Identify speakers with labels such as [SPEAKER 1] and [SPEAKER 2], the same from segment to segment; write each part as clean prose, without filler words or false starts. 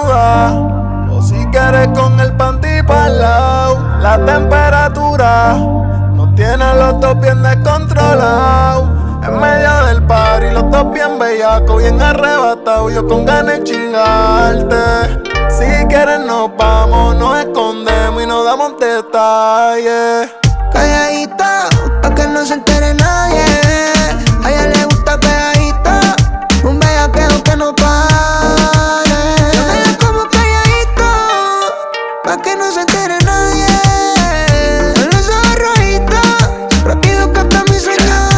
[SPEAKER 1] desnuda, o si quieres con el panty pa'l lado. La temperatura nos tiene a los dos bien descontrolados. En medio del party, los dos bien bellacos, bien arrebatados. Yo con ganas de chingarte. Si quieres nos vamos, nos escondemos y nos damos detalles.
[SPEAKER 2] Calladita, pa' que no se entere nadie. A ella le gusta pegadita, un bellaqueo que no pare. Yo me la como calladito, pa' que no se entere nadie. Con los ojos rojitos, rápido capta mis señales.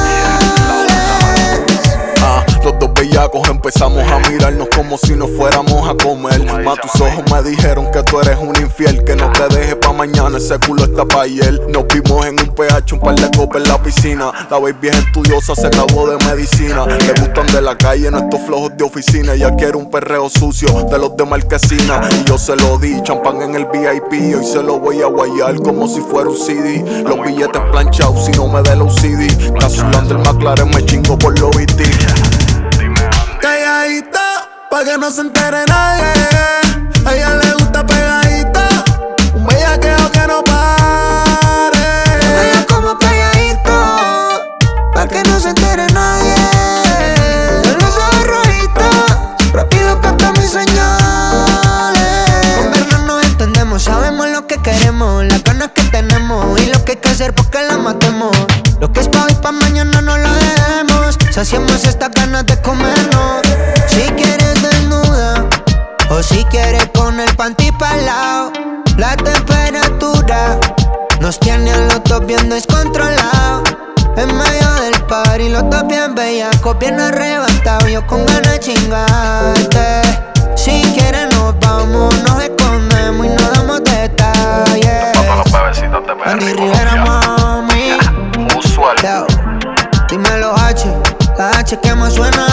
[SPEAKER 1] Los dos bellacos empezamos a mirarnos como si nos fuéramos a comer. Más tus ojos me dijeron que tú eres un infiel, que no te dejes pa' mañana, ese culo está pa' ayer. Nos vimos en un PH, un par de copas en la piscina. La baby es estudiosa, se graduó de medicina. Le gustan de la calle, no estos flojos de oficina. Ella quiere un perreo sucio, de los de marquesina. Y yo se lo di, champán en el VIP. Hoy se lo voy a guayar como si fuera un CD. Los billetes planchados, si no me da el OCD. Está sudando el McLaren, me chingo por lo BT. Calladita, pa' que no se entere nadie. A ella le gusta pegadita, un bellaqueo que no pare.
[SPEAKER 2] Me la como calladito, pa' que no se entere nadie. Con los ojos rojitos, rápido capta mis señales. Con vernos nos entendemos, sabemos lo que queremos, las ganas que tenemos y lo que hay que hacer porque la matemos. Lo que es pa' hoy, pa' mañana no lo dejemos. Saciamos estas ganas de comernos. Si quieres desnuda, o si quieres con el panty pa'l lado. La temperatura nos tiene a los dos bien descontrolados. En medio del party, los dos bien bellacos, bien arrebatados. Yo con ganas de chingarte. Si quieres nos vamos, nos escondemos y nos damos detalles.
[SPEAKER 1] Los bebecitos de
[SPEAKER 2] Andy Rivera, mami.
[SPEAKER 1] Usual.
[SPEAKER 2] Yo, dímelo H, la H que más suena.